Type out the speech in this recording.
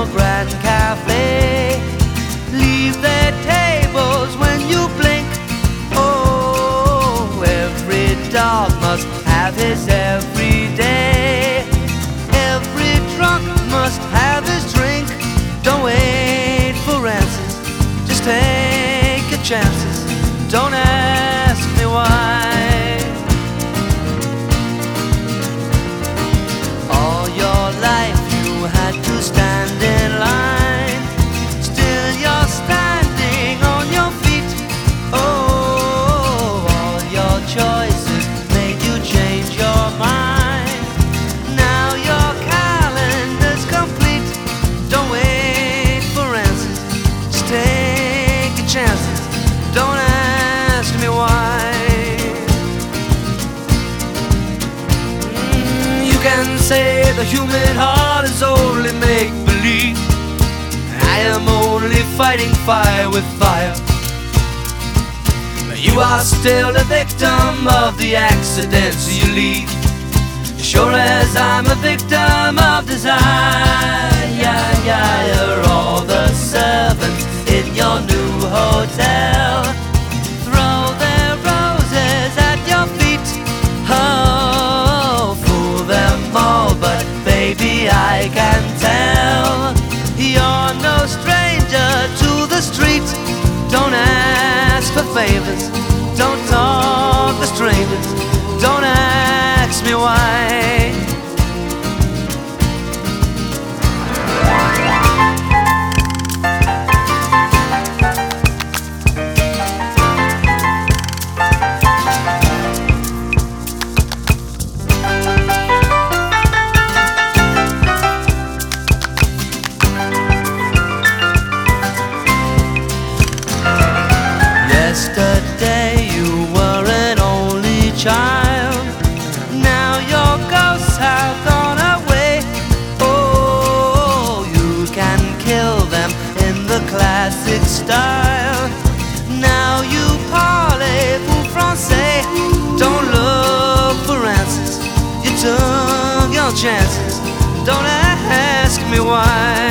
your grand cafe. Leave their tables when you blink. Oh, every dog must have his every day. Every drunk must have his drink. Don't wait for answers, just take your chances. Don't ask me why. All your life you had to stand in line. Still you're standing on your feet. Oh, all your choices made you change your mind. Now your calendar's complete. Don't wait for answers, just take your chances. Don't ask me why. You can say the human heart is only make-believe. I am only fighting fire with fire. You are still the victim of the accidents you leave, sure as I'm a victim of desire. You're all the servants in your new hotel. Throw their roses at your feet. Oh, fool them all, but baby I can tell you're no stranger to the street. Don't ask for favors, don't talk to strangers. Don't ask me why. Yesterday you were an only child. Now your ghosts have gone away. Oh, you can kill them in the classic style. Now you parlez-vous français. Don't look for answers, you took your chances. Don't ask me why.